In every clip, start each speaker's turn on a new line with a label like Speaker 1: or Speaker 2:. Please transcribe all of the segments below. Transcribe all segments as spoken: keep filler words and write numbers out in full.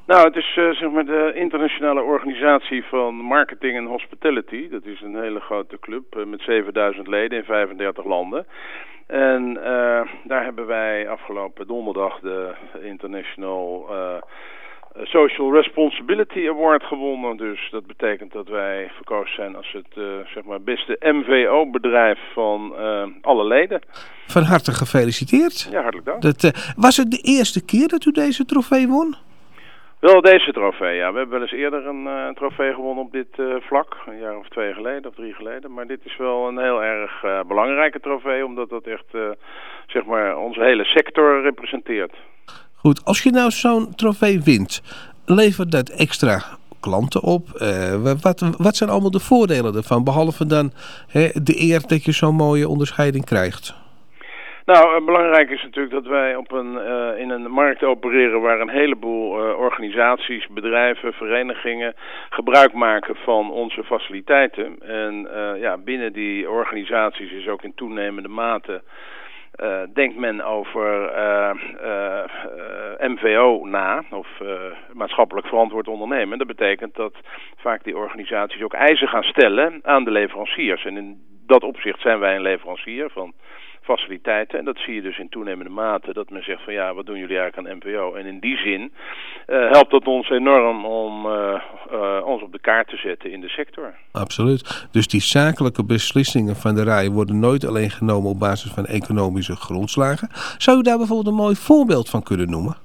Speaker 1: Nou, het is uh, zeg maar de internationale organisatie van marketing en hospitality. Dat is een hele grote club uh, met zevenduizend leden in vijfendertig landen. En uh, daar hebben wij afgelopen donderdag de International uh, Social Responsibility Award gewonnen. Dus dat betekent dat wij verkozen zijn als het uh, zeg maar beste M V O-bedrijf van uh, alle leden.
Speaker 2: Van harte gefeliciteerd.
Speaker 1: Ja, hartelijk dank.
Speaker 2: Dat, uh, was het de eerste keer dat u deze trofee won?
Speaker 1: Wel deze trofee, ja. We hebben wel eens eerder een uh, trofee gewonnen op dit uh, vlak. Een jaar of twee geleden of drie geleden. Maar dit is wel een heel erg uh, belangrijke trofee. Omdat dat echt uh, zeg maar onze hele sector representeert.
Speaker 2: Goed, als je nou zo'n trofee wint, levert dat extra klanten op? Uh, wat, wat zijn allemaal de voordelen ervan? Behalve dan hè, de eer dat je zo'n mooie onderscheiding krijgt.
Speaker 1: Nou, belangrijk is natuurlijk dat wij op een, uh, in een markt opereren waar een heleboel uh, organisaties, bedrijven, verenigingen gebruik maken van onze faciliteiten. En uh, ja, binnen die organisaties is ook in toenemende mate uh, denkt men over uh, uh, uh, M V O na, of uh, maatschappelijk verantwoord ondernemen. Dat betekent dat vaak die organisaties ook eisen gaan stellen aan de leveranciers. En in dat opzicht zijn wij een leverancier van faciliteiten. En dat zie je dus in toenemende mate dat men zegt van ja, wat doen jullie eigenlijk aan M V O? En in die zin uh, helpt dat ons enorm om uh, uh, ons op de kaart te zetten in de sector.
Speaker 2: Absoluut. Dus die zakelijke beslissingen van de R A I worden nooit alleen genomen op basis van economische grondslagen. Zou u daar bijvoorbeeld een mooi voorbeeld van kunnen noemen?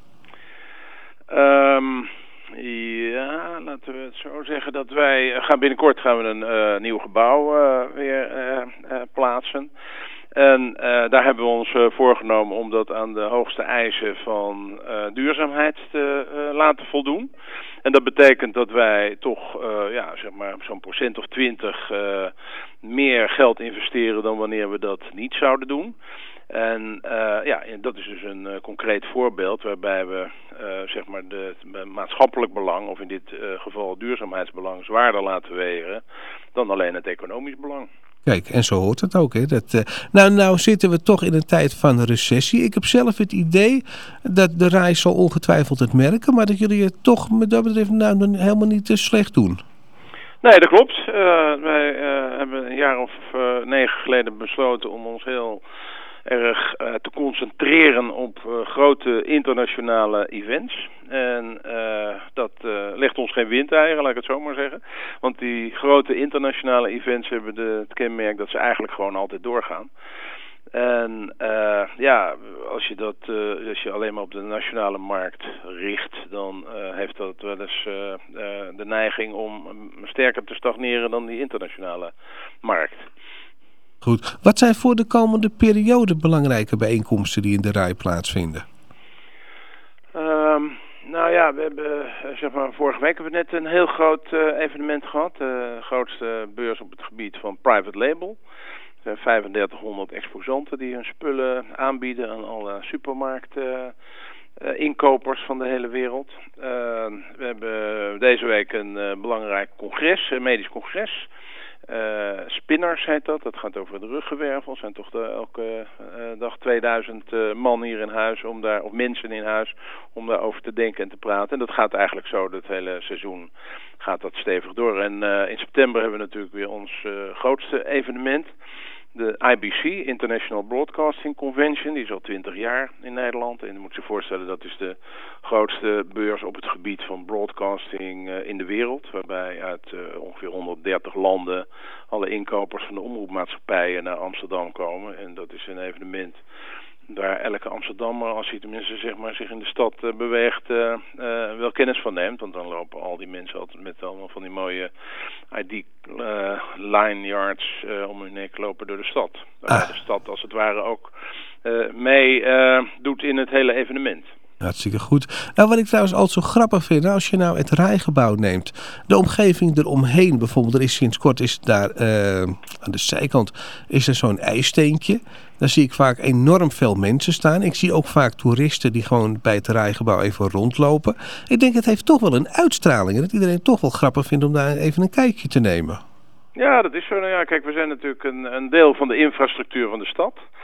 Speaker 1: Um, ja, laten we het zo zeggen dat wij gaan binnenkort gaan we een uh, nieuw gebouw uh, weer uh, uh, plaatsen. En uh, daar hebben we ons uh, voorgenomen om dat aan de hoogste eisen van uh, duurzaamheid te uh, laten voldoen. En dat betekent dat wij toch uh, ja, zeg maar zo'n procent of twintig uh, meer geld investeren dan wanneer we dat niet zouden doen. En uh, ja, dat is dus een uh, concreet voorbeeld waarbij we uh, zeg maar de, de maatschappelijk belang, of in dit uh, geval het duurzaamheidsbelang, zwaarder laten wegen dan alleen het economisch belang.
Speaker 2: Kijk, en zo hoort het ook. Hè? Dat, uh, nou, nou zitten we toch in een tijd van recessie. Ik heb zelf het idee dat de R A I zal ongetwijfeld het merken, maar dat jullie het toch met dat betreft nou helemaal niet te slecht doen.
Speaker 1: Nee, dat klopt. Uh, wij uh, hebben een jaar of uh, negen geleden besloten om ons heel erg uh, te concentreren op uh, grote internationale events. En uh, dat uh, legt ons geen windeieren, laat ik het zo maar zeggen. Want die grote internationale events hebben de, het kenmerk dat ze eigenlijk gewoon altijd doorgaan. En uh, ja, als je dat uh, als je alleen maar op de nationale markt richt, dan uh, heeft dat wel eens uh, uh, de neiging om sterker te stagneren dan die internationale markt.
Speaker 2: Goed. Wat zijn voor de komende periode belangrijke bijeenkomsten die in de R A I plaatsvinden?
Speaker 1: Um, nou ja, we hebben, zeg maar, vorige week hebben we net een heel groot uh, evenement gehad. De uh, grootste beurs op het gebied van private label. Er zijn vijfendertighonderd exposanten die hun spullen aanbieden aan alle supermarkten. Uh, inkopers van de hele wereld. Uh, we hebben deze week een uh, belangrijk congres, een medisch congres. Uh, Spinners heet dat, dat gaat over de ruggenwervel. Er zijn toch de, elke uh, dag tweeduizend uh, man hier in huis, om daar, of mensen in huis, om daarover te denken en te praten. En dat gaat eigenlijk zo, dat hele seizoen gaat dat stevig door. En uh, in september hebben we natuurlijk weer ons uh, grootste evenement. De I B C, International Broadcasting Convention, die is al twintig jaar in Nederland. En je moet je voorstellen, dat is de grootste beurs op het gebied van broadcasting uh, in de wereld. Waarbij uit uh, ongeveer honderddertig landen alle inkopers van de omroepmaatschappijen naar Amsterdam komen. En dat is een evenement waar elke Amsterdammer, als hij tenminste zeg maar, zich in de stad uh, beweegt, uh, uh, wel kennis van neemt. Want dan lopen al die mensen altijd met allemaal van die mooie I D-line-yards uh, uh, om hun nek lopen door de stad. Waarbij ah. de stad als het ware ook uh, mee uh, doet in het hele evenement.
Speaker 2: Hartstikke goed. Nou, wat ik trouwens altijd zo grappig vind, nou, als je nou het R A I-gebouw neemt, de omgeving eromheen, bijvoorbeeld, er is sinds kort is daar uh, aan de zijkant is er zo'n ijsteentje. Daar zie ik vaak enorm veel mensen staan. Ik zie ook vaak toeristen die gewoon bij het R A I-gebouw even rondlopen. Ik denk, het heeft toch wel een uitstraling. Dat iedereen toch wel grappig vindt om daar even een kijkje te nemen.
Speaker 1: Ja, dat is zo. Nou ja, kijk, we zijn natuurlijk een, een deel van de infrastructuur van de stad.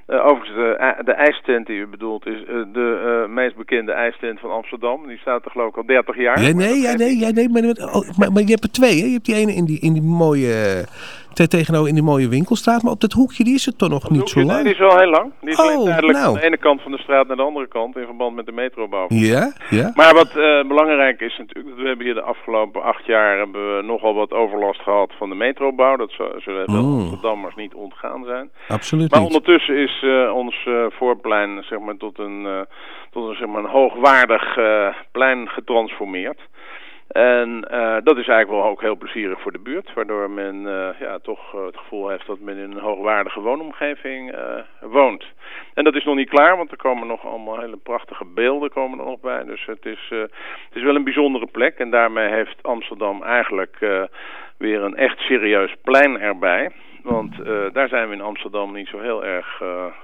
Speaker 1: Uh, overigens, de, de ijstent die u bedoelt is uh, de uh, meest bekende ijstent van Amsterdam. Die staat er geloof ik al dertig jaar.
Speaker 2: Ja, nee, ja, nee, ja, nee maar, oh, maar, maar je hebt er twee, hè? Je hebt die ene in die, in die mooie... Te tegenover in die mooie winkelstraat, maar op dat hoekje die is het toch nog
Speaker 1: dat
Speaker 2: niet
Speaker 1: hoekje,
Speaker 2: zo lang?
Speaker 1: Nee, die is wel heel lang. Die is
Speaker 2: oh,
Speaker 1: alleen tijdelijk
Speaker 2: nou.
Speaker 1: van de ene kant van de straat naar de andere kant in verband met de metrobouw.
Speaker 2: Ja, ja.
Speaker 1: Maar wat uh, belangrijk is natuurlijk, dat we hebben hier de afgelopen acht jaar hebben we nogal wat overlast gehad van de metrobouw. Dat zullen veel mm. Amsterdammers niet ontgaan zijn.
Speaker 2: Absoluut
Speaker 1: maar
Speaker 2: niet.
Speaker 1: ondertussen is uh, ons uh, voorplein zeg maar, tot een, uh, tot een, zeg maar, een hoogwaardig uh, plein getransformeerd. En uh, dat is eigenlijk wel ook heel plezierig voor de buurt, waardoor men uh, ja, toch uh, het gevoel heeft dat men in een hoogwaardige woonomgeving uh, woont. En dat is nog niet klaar, want er komen nog allemaal hele prachtige beelden komen er nog bij. Dus het is, uh, het is wel een bijzondere plek en daarmee heeft Amsterdam eigenlijk uh, weer een echt serieus plein erbij. Want uh, daar zijn we in Amsterdam niet zo heel erg... Uh,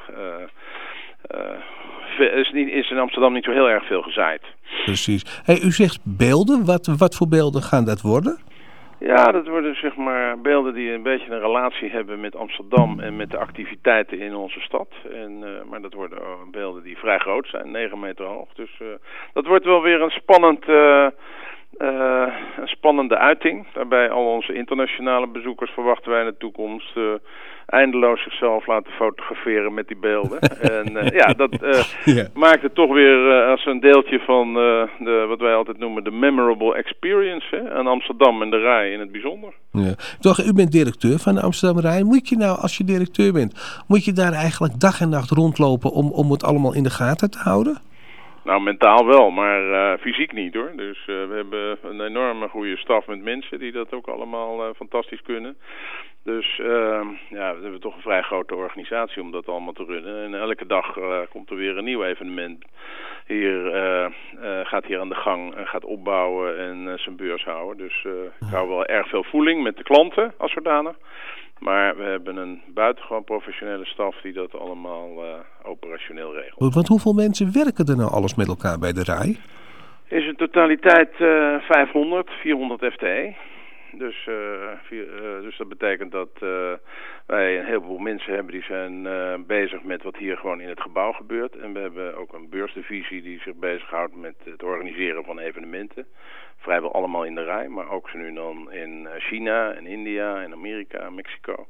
Speaker 1: uh, uh, is, niet, is in Amsterdam niet zo heel erg veel gezaaid.
Speaker 2: Precies. Hey, u zegt beelden. Wat, wat voor beelden gaan dat worden?
Speaker 1: Ja, dat worden zeg maar beelden die een beetje een relatie hebben met Amsterdam en met de activiteiten in onze stad. En, uh, maar dat worden beelden die vrij groot zijn, negen meter hoog. Dus uh, dat wordt wel weer een spannend... Uh, Uh, een spannende uiting. Daarbij al onze internationale bezoekers verwachten wij in de toekomst uh, eindeloos zichzelf laten fotograferen met die beelden. en uh, ja, dat uh, yeah. maakt het toch weer uh, als een deeltje van uh, de, wat wij altijd noemen de memorable experience. Hè? Aan Amsterdam en de Rij in het bijzonder.
Speaker 2: Ja. Toch, u bent directeur van de Amsterdam Rij. Moet je nou, als je directeur bent, moet je daar eigenlijk dag en nacht rondlopen om, om het allemaal in de gaten te houden?
Speaker 1: Nou, mentaal wel, maar uh, fysiek niet hoor. Dus uh, we hebben een enorme goede staf met mensen die dat ook allemaal uh, fantastisch kunnen. Dus uh, ja, we hebben toch een vrij grote organisatie om dat allemaal te runnen. En elke dag uh, komt er weer een nieuw evenement. Hier uh, uh, gaat hier aan de gang en gaat opbouwen en uh, zijn beurs houden. Dus uh, ik hou wel erg veel voeling met de klanten als zodanig. Maar we hebben een buitengewoon professionele staf die dat allemaal uh, operationeel regelt.
Speaker 2: Want hoeveel mensen werken er nou alles met elkaar bij de Rij?
Speaker 1: Is in totaliteit uh, vijfhonderd, vierhonderd F T E. Dus, uh, vier, uh, dus dat betekent dat uh, wij een heleboel mensen hebben die zijn uh, bezig met wat hier gewoon in het gebouw gebeurt. En we hebben ook een beursdivisie die zich bezighoudt met het organiseren van evenementen. Vrijwel allemaal in de Rij, maar ook zo nu dan in China en India en Amerika en Mexico.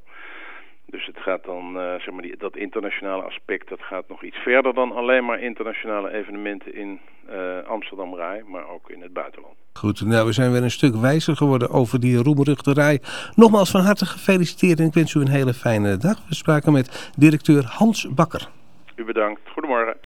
Speaker 1: Dus het gaat dan, uh, zeg maar, die, dat internationale aspect, dat gaat nog iets verder dan alleen maar internationale evenementen in uh, Amsterdam Rij, maar ook in het buitenland.
Speaker 2: Goed, nou we zijn weer een stuk wijzer geworden over die roemruchte Rij. Nogmaals van harte gefeliciteerd en ik wens u een hele fijne dag. We spraken met directeur Hans Bakker.
Speaker 1: U bedankt. Goedemorgen.